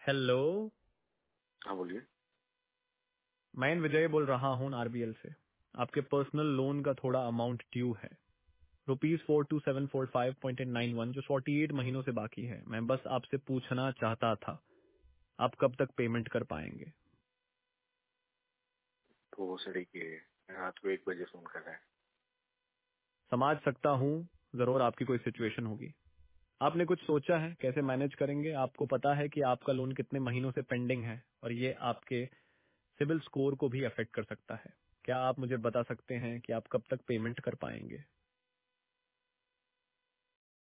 Hello. हाँ बोलिए। मैं विजय बोल रहा हूँ आरबीएल से। आपके पर्सनल लोन का थोड़ा अमाउंट ड्यू है, ₹42745.91, जो 48 महीनों से बाकी है। मैं बस आपसे पूछना चाहता था, आप कब तक पेमेंट कर पाएंगे? तो वो सड़ी के रात को 1 बजे फोन कर रहा है। समझ सकता हूँ, जरूर आपकी कोई सिचुएशन होगी। आपने कुछ सोचा है कैसे मैनेज करेंगे? आपको पता है कि आपका लोन कितने महीनों से पेंडिंग है और ये आपके सिविल स्कोर को भी अफेक्ट कर सकता है। क्या आप मुझे बता सकते हैं कि आप कब तक पेमेंट कर पाएंगे?